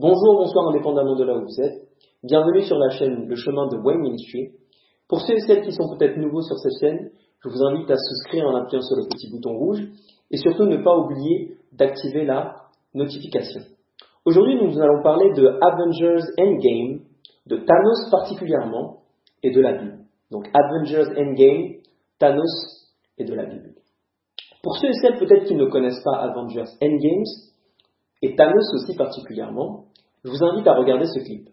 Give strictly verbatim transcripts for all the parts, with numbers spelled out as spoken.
Bonjour, bonsoir, indépendamment de là où vous êtes. Bienvenue sur la chaîne Le Chemin de Wayne Ministry. Pour ceux et celles qui sont peut-être nouveaux sur cette chaîne, je vous invite à souscrire en appuyant sur le petit bouton rouge et surtout ne pas oublier d'activer la notification. Aujourd'hui, nous allons parler de Avengers Endgame, de Thanos particulièrement et de la Bible. Donc Avengers Endgame, Thanos et de la Bible. Pour ceux et celles peut-être qui ne connaissent pas Avengers Endgames, et Thanos aussi particulièrement, je vous invite à regarder ce clip.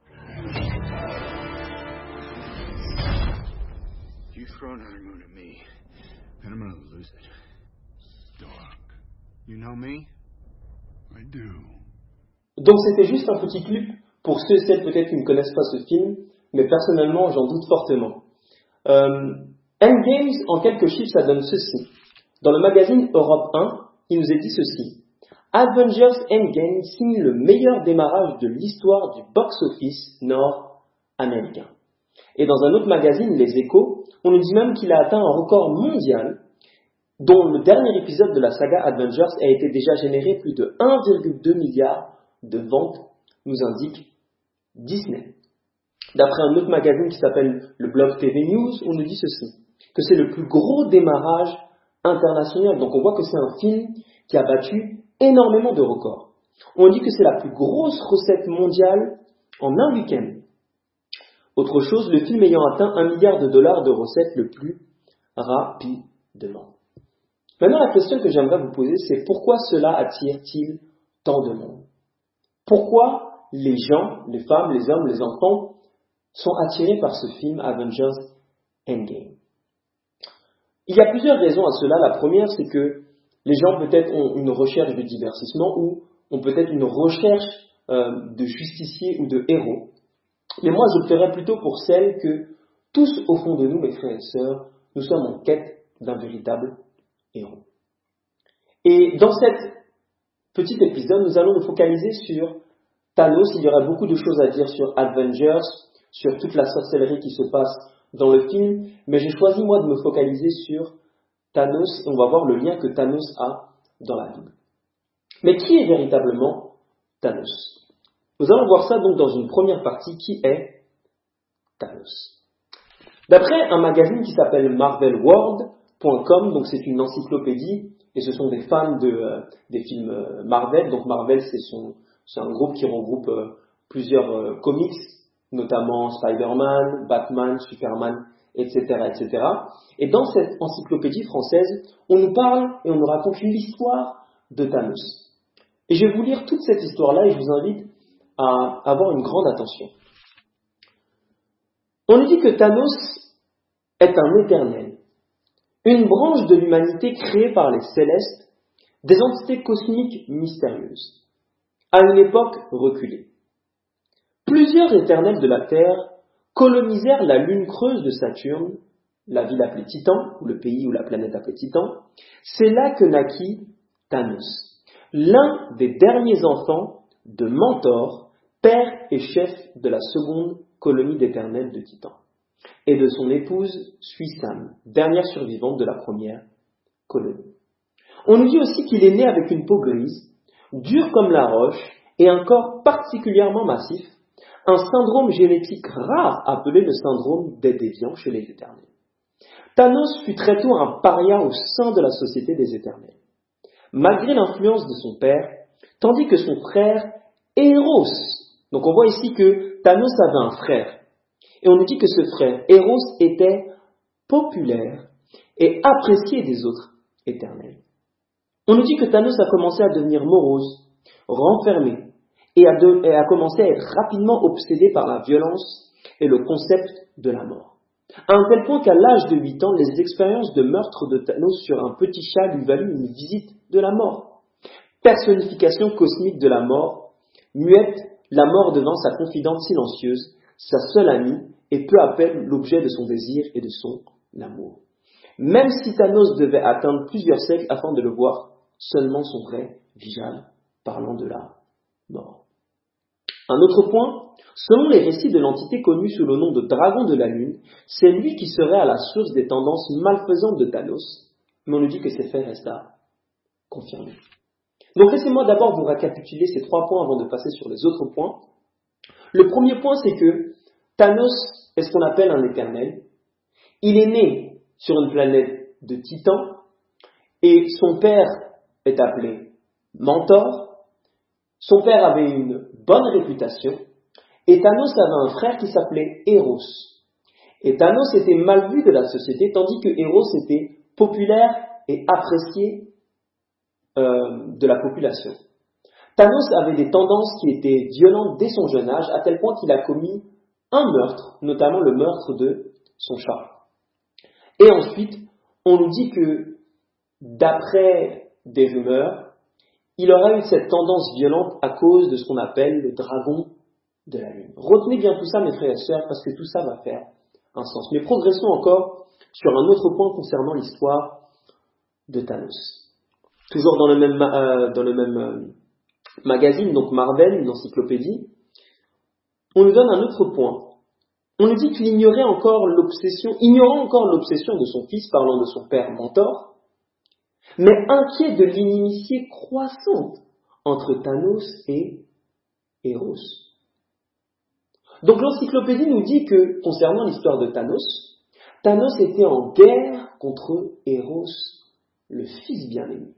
You throw another moon at me, and I'm gonna lose it. Doc, you know me? I do. Donc c'était juste un petit clip pour ceux et celles peut-être qui ne connaissent pas ce film, mais personnellement j'en doute fortement. Euh, Endgames, en quelques chiffres, ça donne ceci. Dans le magazine Europe un, il nous est dit ceci. Avengers Endgame signe le meilleur démarrage de l'histoire du box-office nord-américain. Et dans un autre magazine, Les Échos, on nous dit même qu'il a atteint un record mondial, dont le dernier épisode de la saga Avengers a été déjà généré plus de un virgule deux milliard de ventes, nous indique Disney. D'après un autre magazine qui s'appelle le Blog T V News, on nous dit ceci, que c'est le plus gros démarrage international. Donc on voit que c'est un film qui a battu énormément de records. On dit que c'est la plus grosse recette mondiale en un week-end. Autre chose, le film ayant atteint un milliard de dollars de recettes le plus rapidement. Maintenant, la question que j'aimerais vous poser, c'est pourquoi cela attire-t-il tant de monde? Pourquoi les gens, les femmes, les hommes, les enfants sont attirés par ce film Avengers Endgame? Il y a plusieurs raisons à cela. La première, c'est que les gens peut-être ont une recherche de divertissement ou ont peut-être une recherche euh, de justiciers ou de héros. Mais moi, j'opterais plutôt pour celle que tous au fond de nous, mes frères et sœurs, nous sommes en quête d'un véritable héros. Et dans cet petit épisode, nous allons nous focaliser sur Thanos. Il y aura beaucoup de choses à dire sur Avengers, sur toute la sorcellerie qui se passe dans le film, mais j'ai choisi moi de me focaliser sur Thanos, et on va voir le lien que Thanos a dans la Bible. Mais qui est véritablement Thanos? Nous allons voir ça donc dans une première partie. Qui est Thanos? D'après un magazine qui s'appelle marvel world point com, donc c'est une encyclopédie, et ce sont des fans de, euh, des films euh, Marvel. Donc Marvel, c'est, son, c'est un groupe qui regroupe euh, plusieurs euh, comics, notamment Spider-Man, Batman, Superman, et cetera, et cetera. Et dans cette encyclopédie française, on nous parle et on nous raconte l'histoire de Thanos. Et je vais vous lire toute cette histoire-là et je vous invite à avoir une grande attention. On nous dit que Thanos est un éternel, une branche de l'humanité créée par les célestes, des entités cosmiques mystérieuses, à une époque reculée. Plusieurs éternels de la Terre colonisèrent la lune creuse de Saturne, la ville appelée Titan, ou le pays ou la planète appelée Titan. C'est là que naquit Thanos, l'un des derniers enfants de Mentor, père et chef de la seconde colonie d'éternels de Titan, et de son épouse Suisam, dernière survivante de la première colonie. On nous dit aussi qu'il est né avec une peau grise, dure comme la roche, et un corps particulièrement massif, un syndrome génétique rare appelé le syndrome des déviants chez les éternels. Thanos fut très tôt un paria au sein de la société des éternels. Malgré l'influence de son père, tandis que son frère Eros, donc on voit ici que Thanos avait un frère, et on nous dit que ce frère Eros était populaire et apprécié des autres éternels. On nous dit que Thanos a commencé à devenir morose, renfermé, et a, de, et a commencé à être rapidement obsédé par la violence et le concept de la mort. À un tel point qu'à l'âge de huit ans, les expériences de meurtre de Thanos sur un petit chat lui valut une visite de la mort. Personnification cosmique de la mort, muette, la mort devint sa confidente silencieuse, sa seule amie, et peu à peu l'objet de son désir et de son amour. Même si Thanos devait atteindre plusieurs siècles afin de le voir, seulement son vrai visage parlant de la mort. Un autre point, selon les récits de l'entité connue sous le nom de Dragon de la Lune, c'est lui qui serait à la source des tendances malfaisantes de Thanos, mais on nous dit que ces faits restent à confirmer. Donc laissez-moi d'abord vous récapituler ces trois points avant de passer sur les autres points. Le premier point, c'est que Thanos est ce qu'on appelle un éternel. Il est né sur une planète de titans et son père est appelé Mentor. Son père avait une bonne réputation et Thanos avait un frère qui s'appelait Eros. Et Thanos était mal vu de la société tandis que Eros était populaire et apprécié euh, de la population. Thanos avait des tendances qui étaient violentes dès son jeune âge à tel point qu'il a commis un meurtre, notamment le meurtre de son chat. Et ensuite, on nous dit que, d'après des rumeurs, il aurait eu cette tendance violente à cause de ce qu'on appelle le dragon de la lune. Retenez bien tout ça, mes frères et sœurs, parce que tout ça va faire un sens. Mais progressons encore sur un autre point concernant l'histoire de Thanos. Toujours dans le même, euh, dans le même euh, magazine, donc Marvel, une encyclopédie, on nous donne un autre point. On nous dit qu'il ignorait encore l'obsession, ignorant encore l'obsession de son fils, parlant de son père Mentor, mais inquiet de l'inimitié croissante entre Thanos et Eros. Donc l'encyclopédie nous dit que, concernant l'histoire de Thanos, Thanos était en guerre contre Eros, le fils bien-aimé.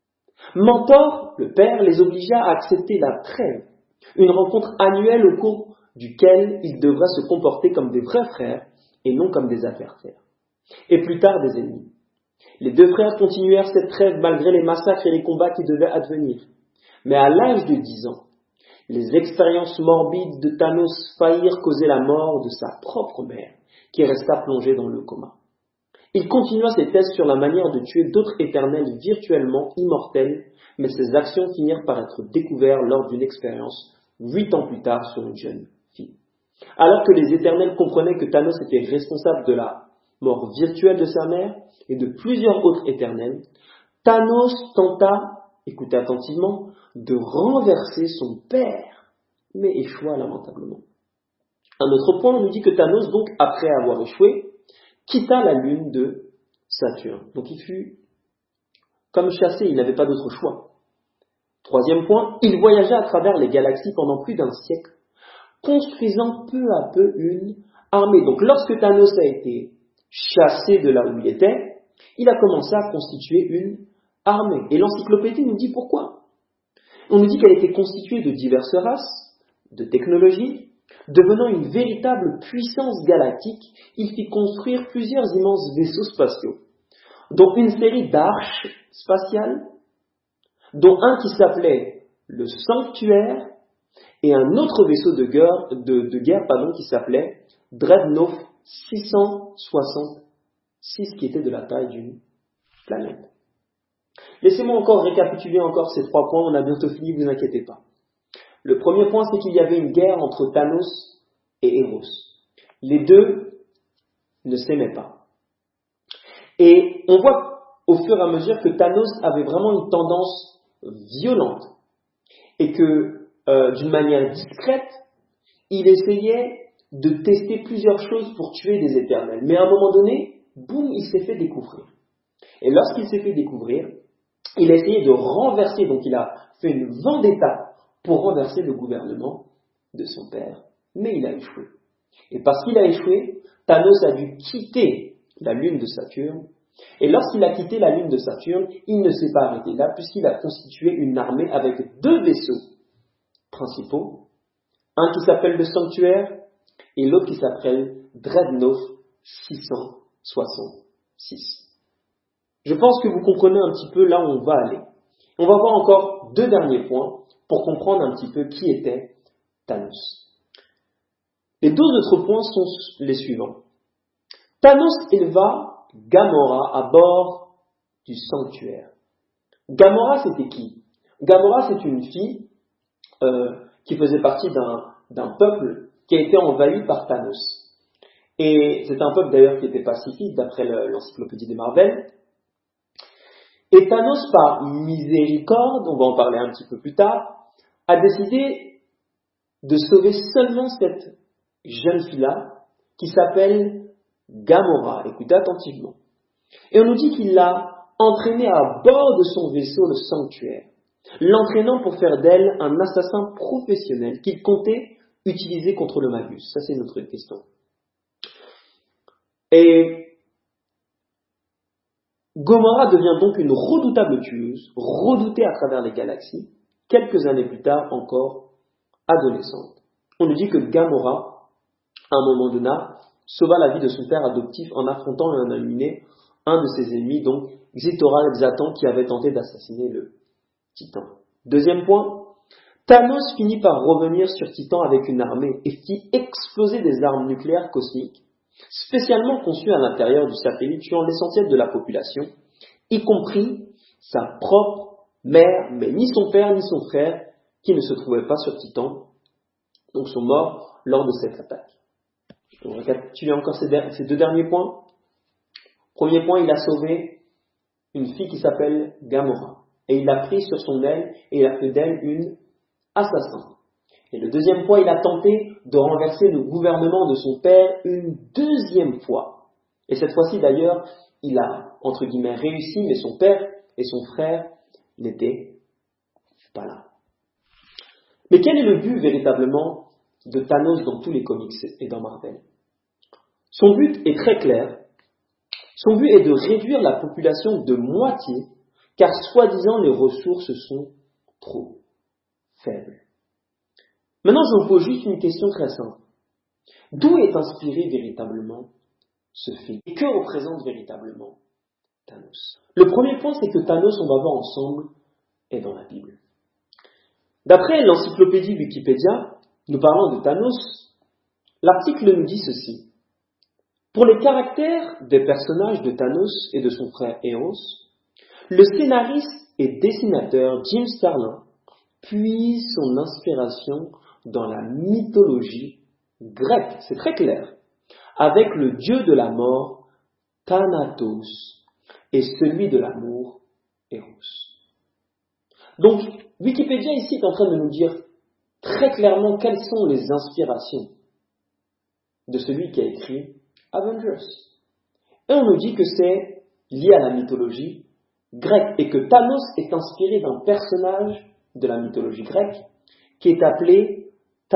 Mentor, le père, les obligea à accepter la trêve, une rencontre annuelle au cours duquel ils devraient se comporter comme des vrais frères et non comme des adversaires. Et plus tard des ennemis. Les deux frères continuèrent cette trêve malgré les massacres et les combats qui devaient advenir. Mais à l'âge de dix ans, les expériences morbides de Thanos faillirent causer la mort de sa propre mère, qui resta plongée dans le coma. Il continua ses tests sur la manière de tuer d'autres éternels virtuellement immortels, mais ses actions finirent par être découvertes lors d'une expérience huit ans plus tard sur une jeune fille. Alors que les éternels comprenaient que Thanos était responsable de la mort virtuelle de sa mère et de plusieurs autres éternels, Thanos tenta, écoutez attentivement, de renverser son père, mais échoua lamentablement. Un autre point, on nous dit que Thanos, donc, après avoir échoué, quitta la lune de Saturne. Donc il fut comme chassé, il n'avait pas d'autre choix. Troisième point, il voyagea à travers les galaxies pendant plus d'un siècle, construisant peu à peu une armée. Donc lorsque Thanos a été chassé de là où il était, il a commencé à constituer une armée. Et l'encyclopédie nous dit pourquoi. On nous dit qu'elle était constituée de diverses races, de technologies. Devenant une véritable puissance galactique, il fit construire plusieurs immenses vaisseaux spatiaux, dont une série d'arches spatiales, dont un qui s'appelait le Sanctuaire, et un autre vaisseau de guerre, de, de guerre pardon, qui s'appelait Dreadnought six cent soixante-six, qui était de la taille d'une planète. Laissez-moi encore récapituler encore ces trois points, on a bientôt fini, vous inquiétez pas. Le premier point, c'est qu'il y avait une guerre entre Thanos et Eros. Les deux ne s'aimaient pas. Et on voit au fur et à mesure que Thanos avait vraiment une tendance violente et que, euh, d'une manière discrète, il essayait de tester plusieurs choses pour tuer des éternels. Mais à un moment donné, boum, il s'est fait découvrir. Et lorsqu'il s'est fait découvrir, il a essayé de renverser, donc il a fait une vendetta pour renverser le gouvernement de son père, mais il a échoué. Et parce qu'il a échoué, Thanos a dû quitter la lune de Saturne, et lorsqu'il a quitté la lune de Saturne, il ne s'est pas arrêté là, puisqu'il a constitué une armée avec deux vaisseaux principaux, un qui s'appelle le Sanctuaire, et l'autre qui s'appelle Dreadnought six cent soixante-six. Je pense que vous comprenez un petit peu là où on va aller. On va voir encore deux derniers points, pour comprendre un petit peu qui était Thanos. Les deux autres points sont les suivants. Thanos éleva Gamora à bord du Sanctuaire. Gamora, c'était qui? Gamora, c'est une fille euh, qui faisait partie d'un, d'un peuple qui a été envahi par Thanos. Et c'est un peuple d'ailleurs qui était pacifique, d'après le, l'encyclopédie des Marvel. Et Thanos, par miséricorde, on va en parler un petit peu plus tard, a décidé de sauver seulement cette jeune fille-là, qui s'appelle Gamora. Écoutez attentivement. Et on nous dit qu'il l'a entraînée à bord de son vaisseau, le Sanctuaire. l'entraînant pour faire d'elle un assassin professionnel qu'il comptait utiliser contre le Magus. Ça, c'est notre question. Et Gomorrah devient donc une redoutable tueuse, redoutée à travers les galaxies, quelques années plus tard encore adolescente. On nous dit que Gamora, à un moment donné, sauva la vie de son père adoptif en affrontant et en éliminé un de ses ennemis, donc Xitora-Xatan, qui avait tenté d'assassiner le Titan. Deuxième point, Thanos finit par revenir sur Titan avec une armée et fit exploser des armes nucléaires cosmiques, spécialement conçues à l'intérieur du satellite, tuant l'essentiel de la population, y compris sa propre mère, mais ni son père ni son frère, qui ne se trouvaient pas sur Titan, donc sont morts lors de cette attaque. On va récapituler encore ces, der- ces deux derniers points. Premier point, il a sauvé une fille qui s'appelle Gamora. Et il l'a prise sur son aile et il a fait d'elle une assassin. Et le deuxième point, il a tenté de renverser le gouvernement de son père une deuxième fois. Et cette fois-ci, d'ailleurs, il a, entre guillemets, réussi, mais son père et son frère n'étaient pas là. Mais quel est le but véritablement de Thanos dans tous les comics et dans Marvel? Son but est très clair. Son but est de réduire la population de moitié, car soi-disant les ressources sont trop faibles. Maintenant, je vous pose juste une question très simple. D'où est inspiré véritablement ce film? Et que représente véritablement Thanos? Le premier point, c'est que Thanos, on va voir ensemble, est dans la Bible. D'après l'encyclopédie Wikipédia, nous parlons de Thanos, l'article nous dit ceci. Pour les caractères des personnages de Thanos et de son frère Eros, le scénariste et dessinateur Jim Starlin puise son inspiration dans la mythologie grecque, c'est très clair, avec le dieu de la mort, Thanatos, et celui de l'amour, Eros. Donc, Wikipédia ici est en train de nous dire très clairement quelles sont les inspirations de celui qui a écrit Avengers. Et on nous dit que c'est lié à la mythologie grecque et que Thanos est inspiré d'un personnage de la mythologie grecque qui est appelé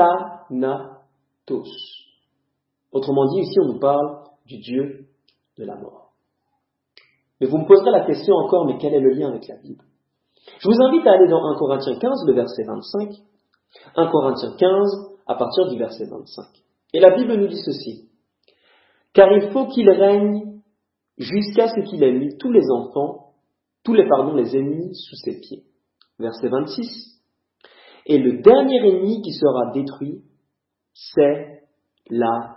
Thanatos. Autrement dit, ici on nous parle du dieu de la mort. Mais vous me poserez la question encore, mais quel est le lien avec la Bible? Je vous invite à aller dans un Corinthiens quinze, le verset vingt-cinq. un Corinthiens quinze, à partir du verset vingt-cinq. Et la Bible nous dit ceci. Car il faut qu'il règne jusqu'à ce qu'il ait mis tous les enfants, tous les, pardon, les ennemis sous ses pieds. Verset vingt-six. Et le dernier ennemi qui sera détruit, c'est la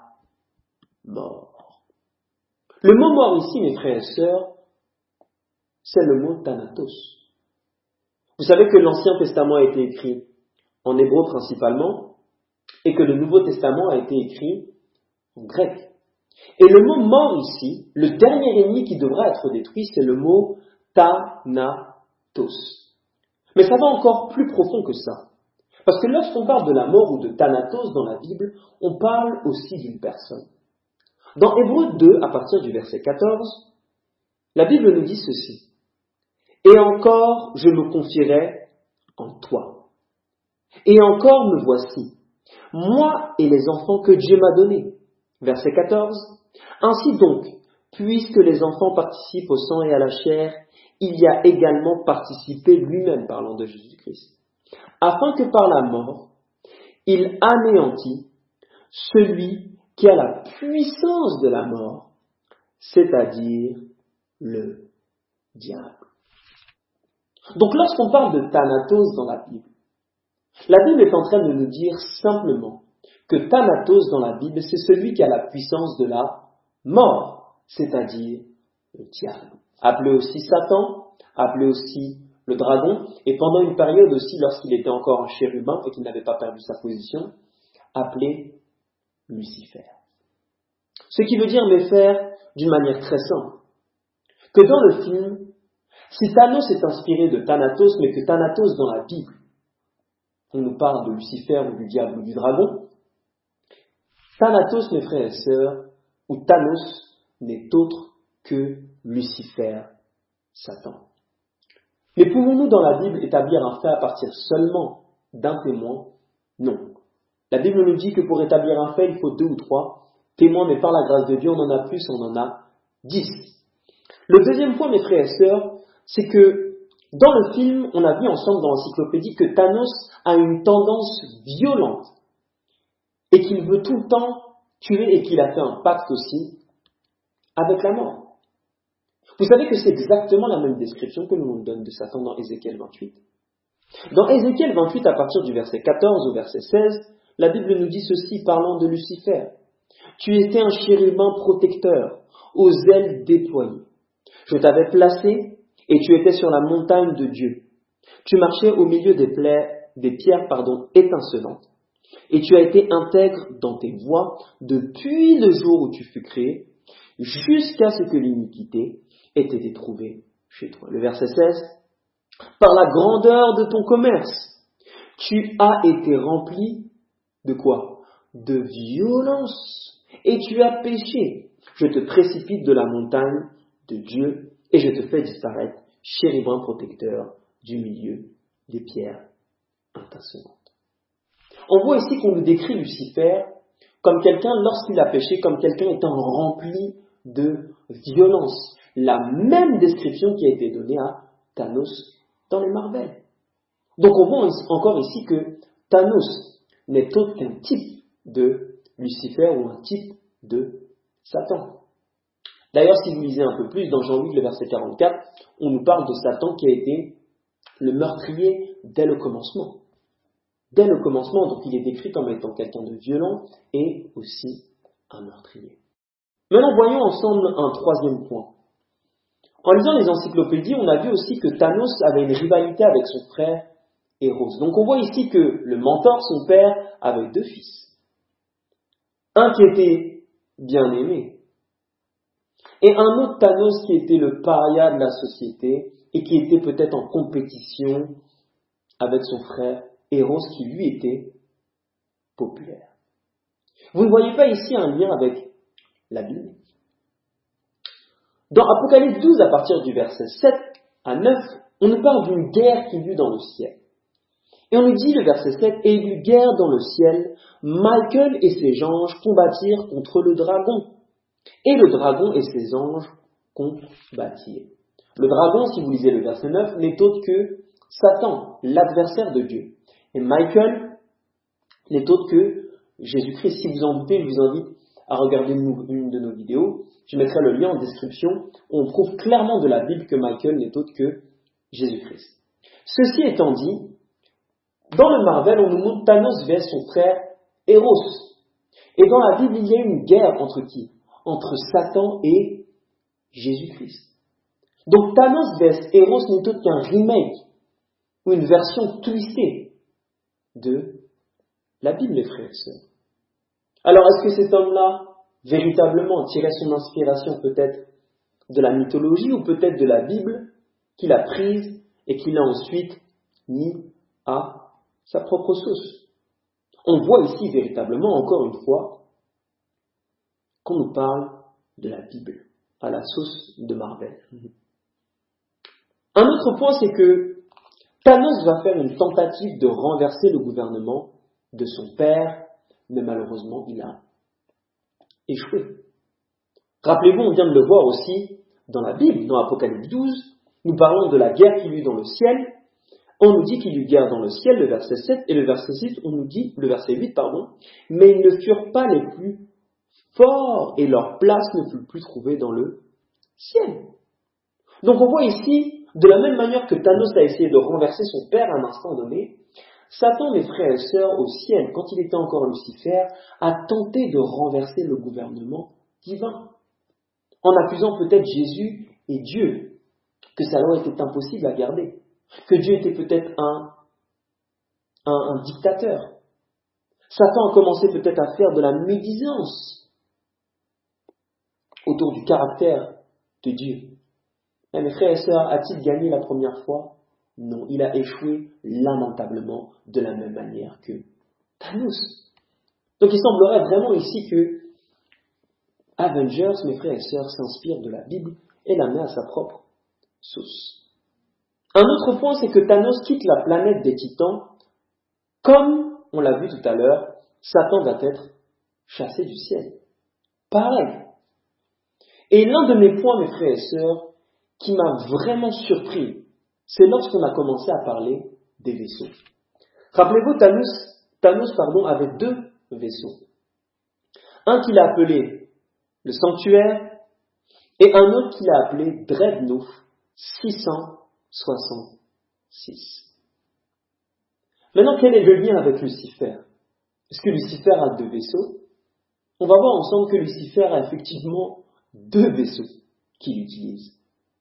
mort. Le mot mort ici, mes frères et sœurs, c'est le mot Thanatos. Vous savez que l'Ancien Testament a été écrit en hébreu principalement, et que le Nouveau Testament a été écrit en grec. Et le mot mort ici, le dernier ennemi qui devra être détruit, c'est le mot Thanatos. Mais ça va encore plus profond que ça. Parce que lorsqu'on parle de la mort ou de Thanatos dans la Bible, on parle aussi d'une personne. Dans Hébreux deux, à partir du verset quatorze, la Bible nous dit ceci. Et encore, je me confierai en toi. Et encore me voici, moi et les enfants que Dieu m'a donnés. Verset quatorze. Ainsi donc, puisque les enfants participent au sang et à la chair, il y a également participé lui-même, parlant de Jésus-Christ, afin que par la mort, il anéantit celui qui a la puissance de la mort, c'est-à-dire le diable. Donc lorsqu'on parle de Thanatos dans la Bible, la Bible est en train de nous dire simplement que Thanatos dans la Bible, c'est celui qui a la puissance de la mort, c'est-à-dire le diable. Appelé aussi Satan, appelé aussi le dragon, et pendant une période aussi, lorsqu'il était encore un chérubin et qu'il n'avait pas perdu sa position, appelé Lucifer. Ce qui veut dire, mes frères, d'une manière très simple, que dans le film, si Thanos est inspiré de Thanatos, mais que Thanatos dans la Bible, on nous parle de Lucifer ou du diable ou du dragon, Thanatos, mes frères et sœurs, ou Thanos n'est autre que Lucifer, Satan. Mais pouvons-nous dans la Bible établir un fait à partir seulement d'un témoin? Non. La Bible nous dit que pour établir un fait, il faut deux ou trois témoins, mais par la grâce de Dieu, on en a plus, on en a dix. Le deuxième point, mes frères et sœurs, c'est que dans le film, on a vu ensemble dans l'encyclopédie que Thanos a une tendance violente et qu'il veut tout le temps tuer et qu'il a fait un pacte aussi avec la mort. Vous savez que c'est exactement la même description que l'on nous donne de Satan dans Ézéchiel vingt-huit. Dans Ézéchiel vingt-huit, à partir du verset quatorze au verset seize, la Bible nous dit ceci parlant de Lucifer. Tu étais un chérubin protecteur, aux ailes déployées. Je t'avais placé et tu étais sur la montagne de Dieu. Tu marchais au milieu des, pla... des pierres pardon, étincelantes. Et tu as été intègre dans tes voies depuis le jour où tu fus créé, jusqu'à ce que l'iniquité ait été trouvée chez toi. Le verset seize. Par la grandeur de ton commerce, tu as été rempli de quoi? De violence. Et tu as péché. Je te précipite de la montagne de Dieu et je te fais disparaître, chérubin protecteur du milieu des pierres étincelantes. On voit ici qu'on nous décrit Lucifer comme quelqu'un, lorsqu'il a péché, comme quelqu'un étant rempli de violence. La même description qui a été donnée à Thanos dans les Marvel. Donc on voit encore ici que Thanos n'est autre qu'un type de Lucifer ou un type de Satan. D'ailleurs, si vous lisez un peu plus, dans Jean huit, le verset quarante-quatre, on nous parle de Satan qui a été le meurtrier dès le commencement. Dès le commencement, donc il est décrit comme étant quelqu'un de violent et aussi un meurtrier. Maintenant, voyons ensemble un troisième point. En lisant les encyclopédies, on a vu aussi que Thanos avait une rivalité avec son frère Eros. Donc on voit ici que le mentor, son père, avait deux fils. Un qui était bien aimé, et un autre Thanos qui était le paria de la société et qui était peut-être en compétition avec son frère Eros qui lui était populaire. Vous ne voyez pas ici un lien avec la Bible? Dans Apocalypse douze, à partir du verset sept à neuf, on nous parle d'une guerre qui eut dans le ciel. Et on nous dit, le verset sept, « Et il y eut guerre dans le ciel, Michael et ses anges combattirent contre le dragon. Et le dragon et ses anges combattirent. » Le dragon, si vous lisez le verset neuf, n'est autre que Satan, l'adversaire de Dieu. Et Michael n'est autre que Jésus-Christ. Si vous en doutez, je vous invite à regarder une de nos vidéos. Je mettrai le lien en description. Où on prouve clairement de la Bible que Michael n'est autre que Jésus-Christ. Ceci étant dit, dans le Marvel, on nous montre Thanos vers son frère Eros. Et dans la Bible, il y a une guerre entre qui? Entre Satan et Jésus-Christ. Donc Thanos vs Eros n'est autre qu'un remake ou une version twistée de la Bible, mes frères et sœurs. Alors, est-ce que cet homme-là, véritablement, tirait son inspiration peut-être de la mythologie ou peut-être de la Bible qu'il a prise et qu'il a ensuite mis à sa propre sauce? On voit ici véritablement, encore une fois, qu'on nous parle de la Bible à la sauce de Marvel. Un autre point, c'est que Thanos va faire une tentative de renverser le gouvernement de son père, mais malheureusement, il a échoué. Rappelez-vous, on vient de le voir aussi dans la Bible, dans Apocalypse douze, nous parlons de la guerre qu'il y eut dans le ciel. On nous dit qu'il y eut guerre dans le ciel, le verset sept, et le verset six, on nous dit, le verset huit, pardon, mais ils ne furent pas les plus forts, et leur place ne fut plus trouvée dans le ciel. Donc on voit ici, de la même manière que Thanos a essayé de renverser son père à un instant donné, Satan, mes frères et sœurs, au ciel, quand il était encore Lucifer, a tenté de renverser le gouvernement divin, en accusant peut-être Jésus et Dieu, que sa loi était impossible à garder, que Dieu était peut-être un, un, un dictateur. Satan a commencé peut-être à faire de la médisance autour du caractère de Dieu. Mais mes frères et sœurs, a-t-il gagné la première fois? Non, il a échoué lamentablement de la même manière que Thanos. Donc il semblerait vraiment ici que Avengers, mes frères et sœurs, s'inspire de la Bible et la met à sa propre sauce. Un autre point, c'est que Thanos quitte la planète des Titans. Comme on l'a vu tout à l'heure, Satan va être chassé du ciel. Pareil. Et l'un de mes points, mes frères et sœurs, qui m'a vraiment surpris, c'est lorsqu'on a commencé à parler des vaisseaux. Rappelez-vous, Thanos, Thanos pardon, avait deux vaisseaux. Un qu'il a appelé le sanctuaire et un autre qu'il a appelé Dreadnought six cent soixante-six. Maintenant, quel est le lien avec Lucifer? Est-ce que Lucifer a deux vaisseaux? On va voir ensemble que Lucifer a effectivement deux vaisseaux qu'il utilise.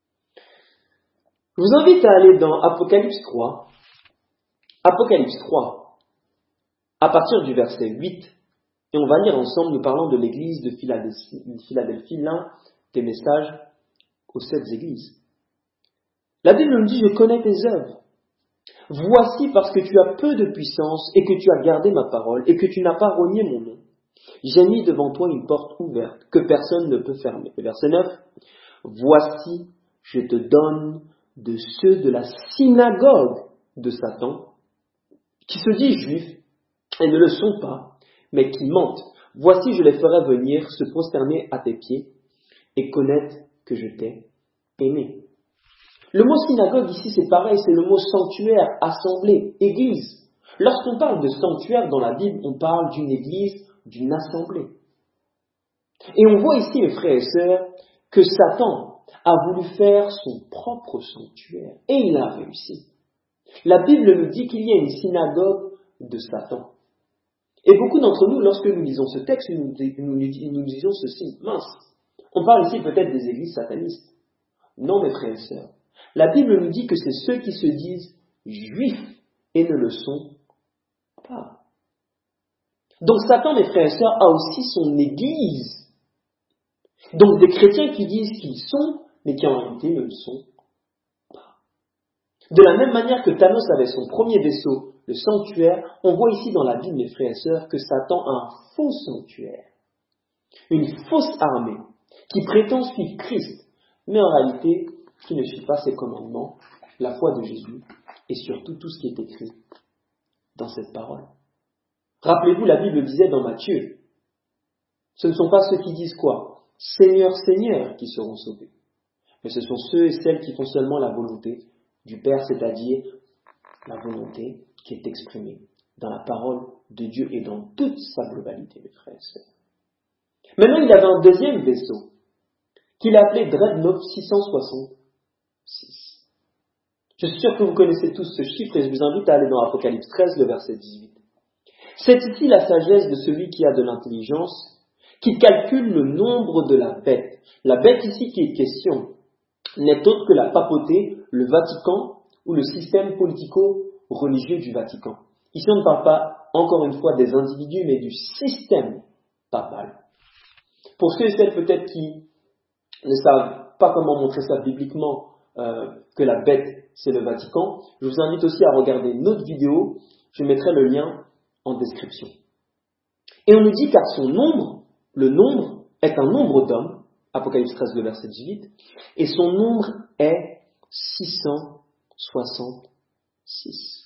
Je vous invite à aller dans Apocalypse trois. Apocalypse trois, à partir du verset huit, et on va lire ensemble, nous parlons de l'église de Philadelphie, Philadelphie, l'un des messages aux sept églises. La Bible nous dit, je connais tes œuvres. Voici parce que tu as peu de puissance et que tu as gardé ma parole et que tu n'as pas renié mon nom. J'ai mis devant toi une porte ouverte que personne ne peut fermer. Verset neuf. Voici, je te donne de ceux de la synagogue de Satan, qui se disent juifs et ne le sont pas, mais qui mentent. Voici, je les ferai venir se prosterner à tes pieds et connaître que je t'ai aimé. Le mot synagogue ici, c'est pareil, c'est le mot sanctuaire, assemblée, église. Lorsqu'on parle de sanctuaire dans la Bible, on parle d'une église, d'une assemblée. Et on voit ici, mes frères et sœurs, que Satan a voulu faire son propre sanctuaire. Et il a réussi. La Bible nous dit qu'il y a une synagogue de Satan. Et beaucoup d'entre nous, lorsque nous lisons ce texte, nous, nous, nous disons ceci, mince, on parle ici peut-être des églises satanistes. Non, mes frères et sœurs. La Bible nous dit que c'est ceux qui se disent juifs et ne le sont pas. Donc Satan, mes frères et sœurs, a aussi son église. Donc des chrétiens qui disent qu'ils sont, mais qui en réalité ne le sont pas. De la même manière que Thanos avait son premier vaisseau, le sanctuaire, on voit ici dans la Bible, mes frères et sœurs, que Satan a un faux sanctuaire. Une fausse armée qui prétend suivre Christ, mais en réalité qui ne suit pas ses commandements, la foi de Jésus et surtout tout ce qui est écrit dans cette parole. Rappelez-vous, la Bible disait dans Matthieu, ce ne sont pas ceux qui disent quoi? Seigneur, Seigneur, qui seront sauvés. Mais ce sont ceux et celles qui font seulement la volonté du Père, c'est-à-dire la volonté qui est exprimée dans la parole de Dieu et dans toute sa globalité, mes frères et sœurs. Maintenant, il avait un deuxième vaisseau qu'il a appelé Dreadnought six cent soixante-six. Je suis sûr que vous connaissez tous ce chiffre et je vous invite à aller dans Apocalypse treize, le verset dix-huit. C'est ici la sagesse de celui qui a de l'intelligence, qui calcule le nombre de la bête. La bête ici qui est question n'est autre que la papauté, le Vatican ou le système politico-religieux du Vatican. Ici on ne parle pas encore une fois des individus mais du système papal. Pour ceux et celles peut-être qui ne savent pas comment montrer ça bibliquement, euh, que la bête c'est le Vatican, je vous invite aussi à regarder notre vidéo, je mettrai le lien en description. Et on nous dit car son nombre, le nombre est un nombre d'hommes, Apocalypse treize, le verset dix-huit, et son nombre est six cent soixante-six.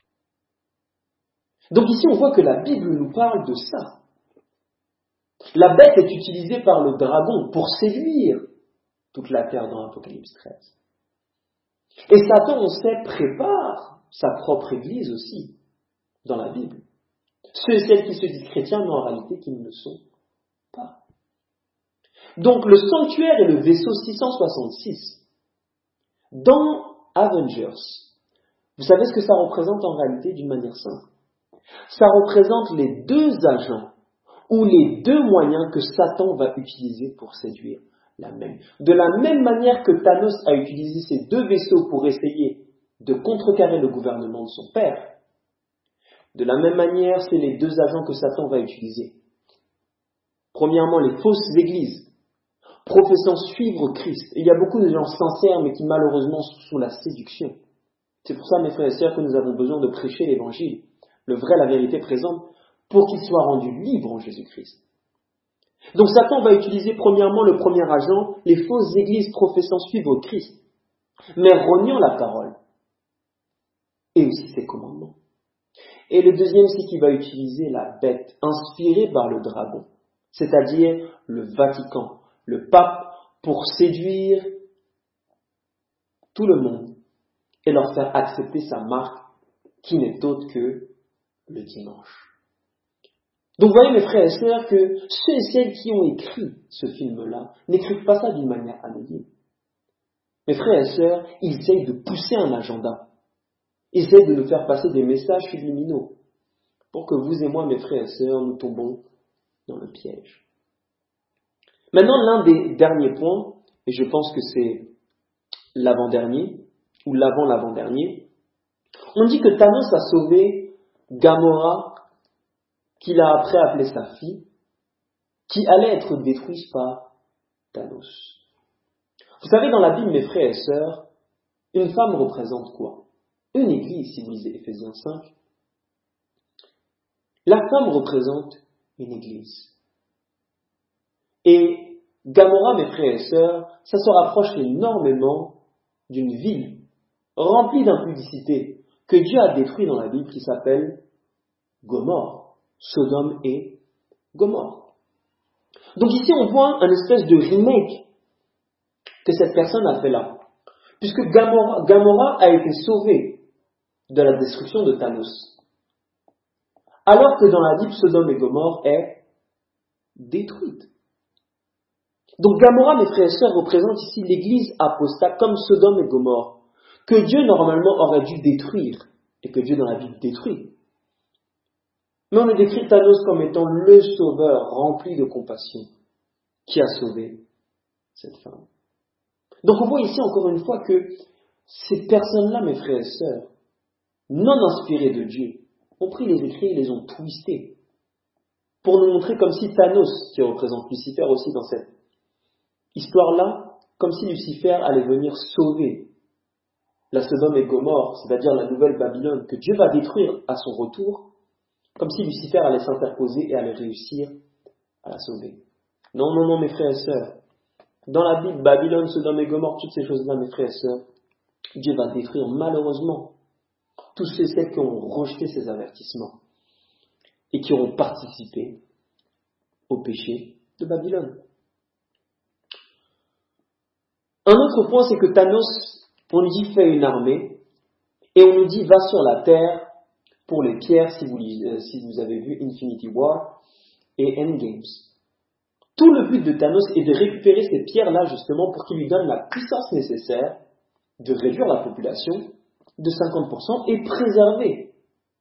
Donc ici on voit que la Bible nous parle de ça. La bête est utilisée par le dragon pour séduire toute la terre dans Apocalypse treize. Et Satan, on sait, prépare sa propre église aussi dans la Bible. Ceux et celles qui se disent chrétiens, mais en réalité qui ne le sont pas. Donc le sanctuaire et le vaisseau six cent soixante-six, dans Avengers, vous savez ce que ça représente en réalité d'une manière simple? Ça représente les deux agents ou les deux moyens que Satan va utiliser pour séduire la même. De la même manière que Thanos a utilisé ces deux vaisseaux pour essayer de contrecarrer le gouvernement de son père, de la même manière, c'est les deux agents que Satan va utiliser. Premièrement, les fausses églises, professant suivre Christ. Et il y a beaucoup de gens sincères, mais qui malheureusement sont sous la séduction. C'est pour ça, mes frères et sœurs, que nous avons besoin de prêcher l'évangile, le vrai, la vérité présente, pour qu'il soit rendu libre en Jésus-Christ. Donc Satan va utiliser premièrement le premier agent, les fausses églises professant suivre Christ, mais reniant la parole. et aussi ses commandements. Et le deuxième, c'est qu'il va utiliser la bête inspirée par le dragon, c'est-à-dire le Vatican, le pape, pour séduire tout le monde et leur faire accepter sa marque qui n'est autre que le dimanche. Donc vous voyez mes frères et sœurs que ceux et celles qui ont écrit ce film-là n'écrivent pas ça d'une manière anonyme. Mes frères et sœurs, ils essayent de pousser un agenda. Ils essayent de nous faire passer des messages subliminaux pour que vous et moi, mes frères et sœurs, nous tombons dans le piège. Maintenant, l'un des derniers points, et je pense que c'est l'avant-dernier, ou l'avant-l'avant-dernier, on dit que Thanos a sauvé Gamora, qu'il a après appelé sa fille, qui allait être détruite par Thanos. Vous savez, dans la Bible, mes frères et sœurs, une femme représente quoi? Une église, si vous lisez Éphésiens cinq. La femme représente une église. Et Gamora, mes frères et sœurs, ça se rapproche énormément d'une ville remplie d'impudicité que Dieu a détruite dans la Bible qui s'appelle Gomorrhe, Sodome et Gomorrhe. Donc ici on voit un espèce de remake que cette personne a fait là, puisque Gamora, Gamora a été sauvée de la destruction de Thanos, alors que dans la Bible Sodome et Gomorrhe est détruite. Donc Gamora, mes frères et sœurs, représente ici l'église apostate comme Sodome et Gomorrhe, que Dieu normalement aurait dû détruire, et que Dieu dans la Bible détruit. Mais on le décrit Thanos comme étant le sauveur rempli de compassion, qui a sauvé cette femme. Donc on voit ici encore une fois que ces personnes-là, mes frères et sœurs, non inspirées de Dieu, ont pris les écrits et les ont twistés, pour nous montrer comme si Thanos, qui représente Lucifer aussi dans cette histoire-là, comme si Lucifer allait venir sauver la Sodome et Gomorrhe, c'est-à-dire la nouvelle Babylone, que Dieu va détruire à son retour, comme si Lucifer allait s'interposer et allait réussir à la sauver. Non, non, non, mes frères et sœurs. Dans la Bible, Babylone, Sodome et Gomorrhe, toutes ces choses-là, mes frères et sœurs, Dieu va détruire malheureusement tous ceux et celles qui ont rejeté ces avertissements et qui auront participé au péché de Babylone. Un autre point, c'est que Thanos, on nous dit fait une armée, et on nous dit va sur la terre pour les pierres, si vous, euh, si vous avez vu Infinity War et Endgames. Tout le but de Thanos est de récupérer ces pierres-là justement pour qu'il lui donne la puissance nécessaire de réduire la population de cinquante pour cent et préserver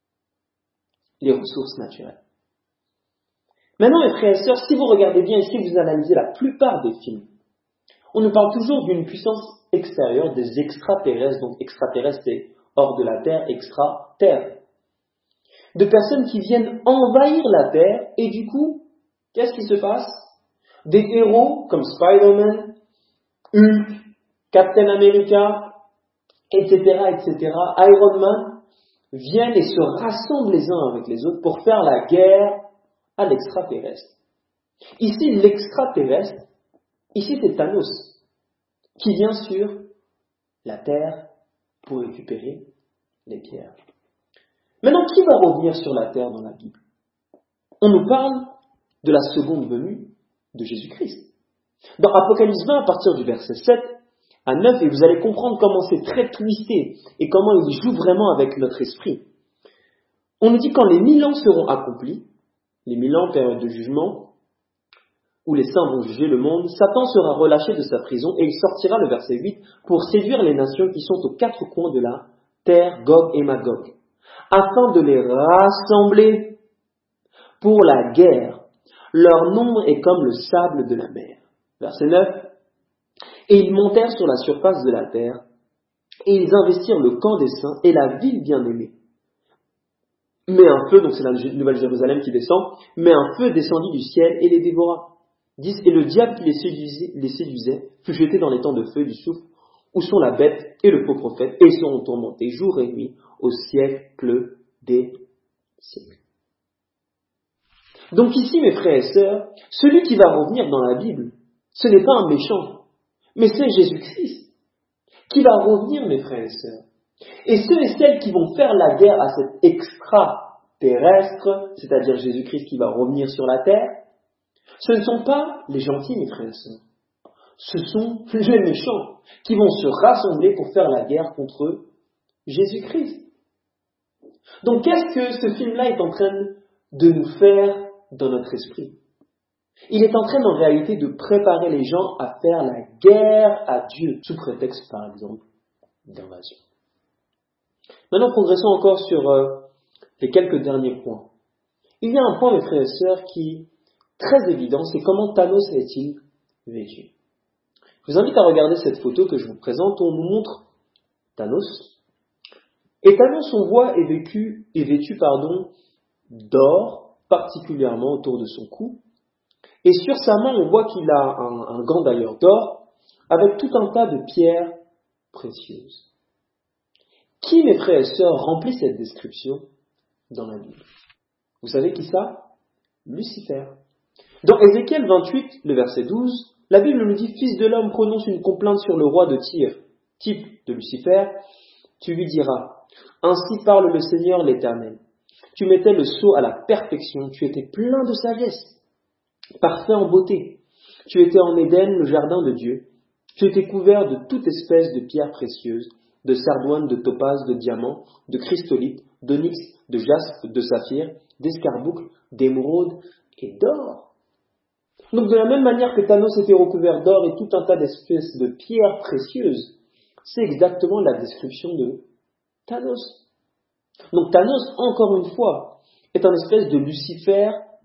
les ressources naturelles. Maintenant, mes frères et sœurs, si vous regardez bien ici, vous analysez la plupart des films, on nous parle toujours d'une puissance extérieure, des extraterrestres, donc extraterrestres c'est hors de la Terre, extra-terre. De personnes qui viennent envahir la Terre, et du coup, qu'est-ce qui se passe? Des héros comme Spider-Man, Hulk, Captain America, et cetera, et cetera, Iron Man, viennent et se rassemblent les uns avec les autres pour faire la guerre à l'extraterrestre. Ici, l'extraterrestre, ici c'est Thanos, qui vient sur la Terre pour récupérer les pierres. Maintenant, qui va revenir sur la Terre dans la Bible? On nous parle de la seconde venue de Jésus-Christ. Dans Apocalypse vingt, à partir du verset sept à neuf, et vous allez comprendre comment c'est très twisté et comment il joue vraiment avec notre esprit. On nous dit quand les mille ans seront accomplis, les mille ans, période de jugement, où les saints vont juger le monde, Satan sera relâché de sa prison et il sortira, le verset huit, pour séduire les nations qui sont aux quatre coins de la terre, Gog et Magog, afin de les rassembler pour la guerre. Leur nombre est comme le sable de la mer. Verset neuf. Et ils montèrent sur la surface de la terre, et ils investirent le camp des saints et la ville bien-aimée. Mais un feu, donc c'est la Nouvelle Jérusalem qui descend, mais un feu descendit du ciel et les dévora. dix. Et le diable qui les séduisait, les séduisait fut jeté dans les temps de feu et du soufre, où sont la bête et le faux prophète, et ils seront tourmentés jour et nuit au siècle des siècles. Donc ici, mes frères et sœurs, celui qui va revenir dans la Bible, ce n'est pas un méchant, mais c'est Jésus-Christ qui va revenir, mes frères et sœurs. Et ceux et celles qui vont faire la guerre à cet extraterrestre, c'est-à-dire Jésus-Christ qui va revenir sur la terre, ce ne sont pas les gentils, mes frères et sœurs. Ce sont les méchants qui vont se rassembler pour faire la guerre contre Jésus-Christ. Donc qu'est-ce que ce film-là est en train de nous faire dans notre esprit? Il est en train en réalité de préparer les gens à faire la guerre à Dieu, sous prétexte par exemple d'invasion. Maintenant progressons encore sur euh, les quelques derniers points. Il y a un point, mes frères et sœurs, qui est très évident, c'est comment Thanos est-il vêtu. Je vous invite à regarder cette photo que je vous présente, où on nous montre Thanos. Et Thanos, on voit, est vêtu, est vêtu pardon, d'or, particulièrement autour de son cou. Et sur sa main, on voit qu'il a un, un gant d'ailleurs d'or, avec tout un tas de pierres précieuses. Qui, mes frères et sœurs, remplit cette description dans la Bible? Vous savez qui ça? Lucifer. Dans Ézéchiel vingt-huit, le verset douze, la Bible nous dit « Fils de l'homme, prononce une complainte sur le roi de Tyr, type de Lucifer. Tu lui diras, ainsi parle le Seigneur l'Éternel. Tu mettais le sceau à la perfection, tu étais plein de sagesse, parfait en beauté. Tu étais en Éden, le jardin de Dieu. Tu étais couvert de toute espèce de pierres précieuses, de sardoine, de topaze, de diamant, de chrysolite, d'onyx, de jaspe, de saphir, d'escarboucle, d'émeraude et d'or. » Donc de la même manière que Thanos était recouvert d'or et tout un tas d'espèces de pierres précieuses, c'est exactement la description de Thanos. Donc Thanos, encore une fois, est un espèce de Lucifer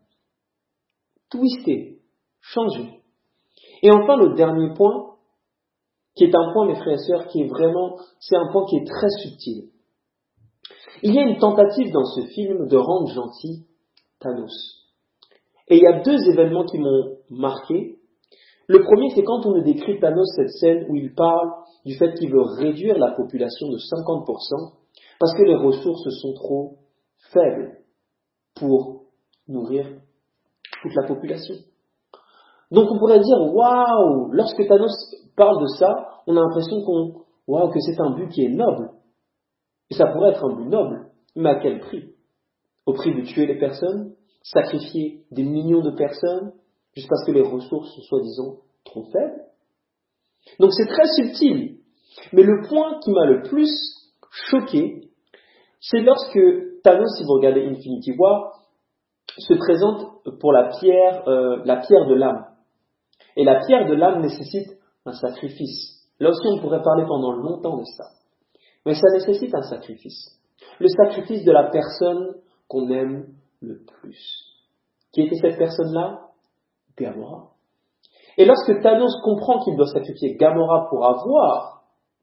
twisté, changé. Et enfin, le dernier point, qui est un point, mes frères et sœurs, qui est vraiment, c'est un point qui est très subtil. Il y a une tentative dans ce film de rendre gentil Thanos. Et il y a deux événements qui m'ont marqué. Le premier, c'est quand on nous décrit Thanos, cette scène où il parle du fait qu'il veut réduire la population de cinquante pour cent parce que les ressources sont trop faibles pour nourrir toute la population. Donc on pourrait dire, waouh, lorsque Thanos parle de ça, on a l'impression qu'on, waouh, que c'est un but qui est noble. Et ça pourrait être un but noble, mais à quel prix? Au prix de tuer les personnes, sacrifier des millions de personnes, juste parce que les ressources sont soi-disant trop faibles. Donc c'est très subtil. Mais le point qui m'a le plus choqué, c'est lorsque Thanos, si vous regardez Infinity War, se présente pour la pierre, euh, la pierre de l'âme. Et la pierre de l'âme nécessite un sacrifice. Là aussi, on pourrait parler pendant longtemps de ça. Mais ça nécessite un sacrifice. Le sacrifice de la personne qu'on aime le plus. Qui était cette personne-là? Gamora. Et lorsque Thanos comprend qu'il doit sacrifier Gamora pour avoir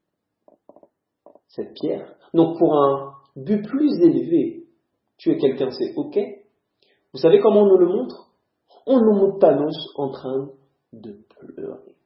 cette pierre, donc pour un but plus élevé, tuer quelqu'un c'est ok, vous savez comment on nous le montre? On nous montre Thanos en train de pleurer.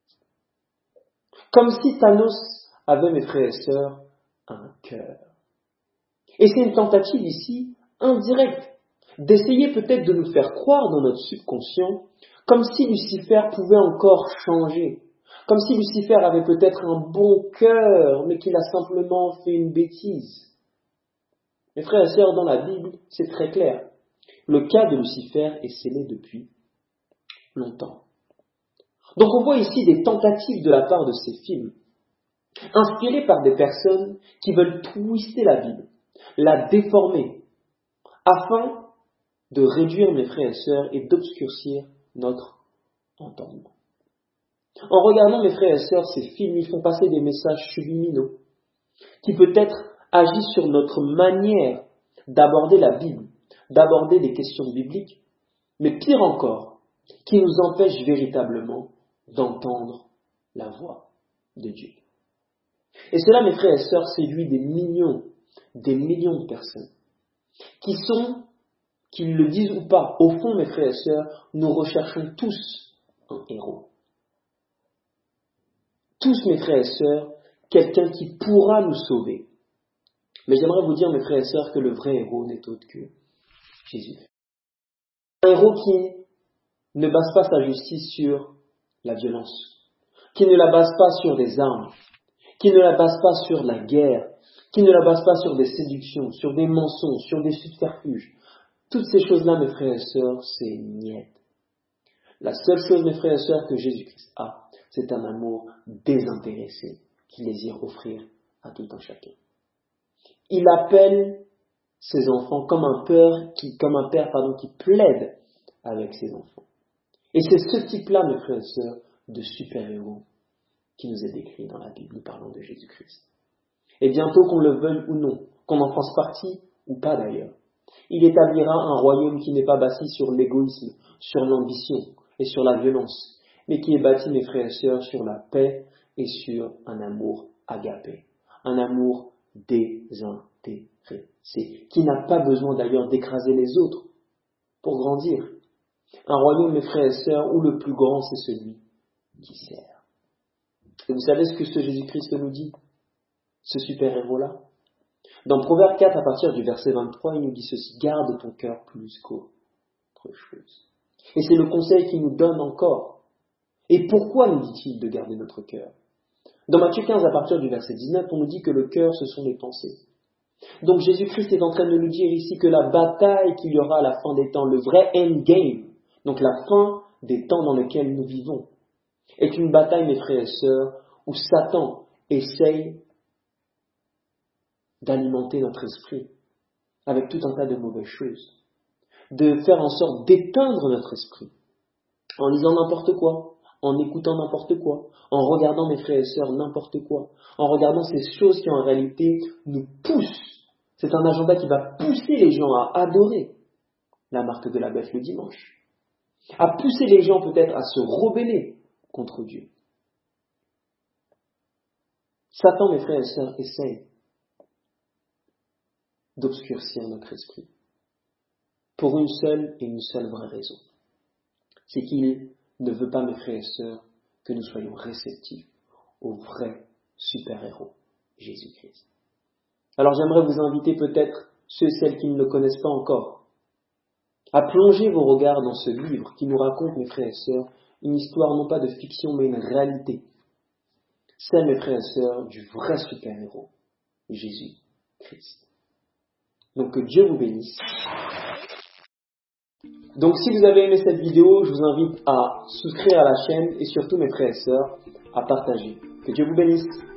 Comme si Thanos avait, mes frères et sœurs, un cœur. Et c'est une tentative ici indirecte d'essayer peut-être de nous faire croire dans notre subconscient comme si Lucifer pouvait encore changer, comme si Lucifer avait peut-être un bon cœur, mais qu'il a simplement fait une bêtise. Mes frères et sœurs, dans la Bible, c'est très clair. Le cas de Lucifer est scellé depuis longtemps. Donc on voit ici des tentatives de la part de ces films, inspirés par des personnes qui veulent twister la Bible, la déformer, afin de réduire, mes frères et sœurs, et d'obscurcir notre entendement. En regardant, mes frères et sœurs, ces films, ils font passer des messages subliminaux qui peut-être agissent sur notre manière d'aborder la Bible, d'aborder les questions bibliques, mais pire encore, qui nous empêchent véritablement d'entendre la voix de Dieu. Et cela, mes frères et sœurs, séduit des millions, des millions de personnes qui sont, qu'ils le disent ou pas, au fond, mes frères et sœurs, nous recherchons tous un héros. Tous, mes frères et sœurs, quelqu'un qui pourra nous sauver. Mais j'aimerais vous dire, mes frères et sœurs, que le vrai héros n'est autre que Jésus. Un héros qui ne base pas sa justice sur la violence, qui ne la base pas sur des armes, qui qui ne la base pas sur la guerre, qui ne la base pas sur des séductions, sur des mensonges, sur des subterfuges. Toutes ces choses-là, mes frères et sœurs, c'est niet. La seule chose, mes frères et sœurs, que Jésus-Christ a, c'est un amour désintéressé qu'il désire offrir à tout un chacun. Il appelle ses enfants comme un père qui, comme un père, pardon, qui plaide avec ses enfants. Et c'est ce type-là, mes frères et sœurs, de super-héros qui nous est décrit dans la Bible, nous parlons de Jésus-Christ. Et bientôt, qu'on le veuille ou non, qu'on en fasse partie ou pas d'ailleurs, il établira un royaume qui n'est pas bâti sur l'égoïsme, sur l'ambition et sur la violence, mais qui est bâti, mes frères et sœurs, sur la paix et sur un amour agapé, un amour désintéressé, qui n'a pas besoin d'ailleurs d'écraser les autres pour grandir. Un royaume, mes frères et sœurs, où le plus grand, c'est celui qui sert. Et vous savez ce que ce Jésus-Christ nous dit, ce super-héros-là? Dans Proverbe quatre, à partir du verset vingt-trois, il nous dit ceci: garde ton cœur plus qu'autre chose. Et c'est le conseil qu'il nous donne encore. Et pourquoi nous dit-il de garder notre cœur? Dans Matthieu quinze, à partir du verset dix-neuf, on nous dit que le cœur, ce sont les pensées. Donc Jésus-Christ est en train de nous dire ici que la bataille qu'il y aura à la fin des temps, le vrai endgame, donc la fin des temps dans lesquels nous vivons, est une bataille, mes frères et sœurs, où Satan essaye d'alimenter notre esprit avec tout un tas de mauvaises choses, de faire en sorte d'éteindre notre esprit, en lisant n'importe quoi, en écoutant n'importe quoi, en regardant, mes frères et sœurs, n'importe quoi, en regardant ces choses qui en réalité nous poussent. C'est un agenda qui va pousser les gens à adorer la marque de la bête le dimanche, à pousser les gens peut-être à se rebeller contre Dieu. Satan, mes frères et sœurs, essaye d'obscurcir notre esprit pour une seule et une seule vraie raison. C'est qu'il ne veut pas, mes frères et sœurs, que nous soyons réceptifs au vrai super-héros, Jésus-Christ. Alors j'aimerais vous inviter peut-être, ceux et celles qui ne le connaissent pas encore, à plonger vos regards dans ce livre qui nous raconte, mes frères et sœurs, une histoire non pas de fiction mais une réalité. Celle, mes frères et sœurs, du vrai super-héros, Jésus-Christ. Donc que Dieu vous bénisse. Donc si vous avez aimé cette vidéo, je vous invite à souscrire à la chaîne et surtout, mes frères et sœurs, à partager. Que Dieu vous bénisse.